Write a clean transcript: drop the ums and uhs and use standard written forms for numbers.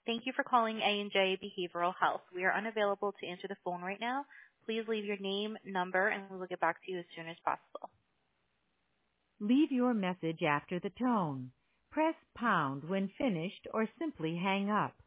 Thank you for calling A&J Behavioral Health. We are unavailable to answer the phone right now. Please leave your name, number, and we will get back to you as soon as possible. Leave your message after the tone. Press pound when finished or simply hang up.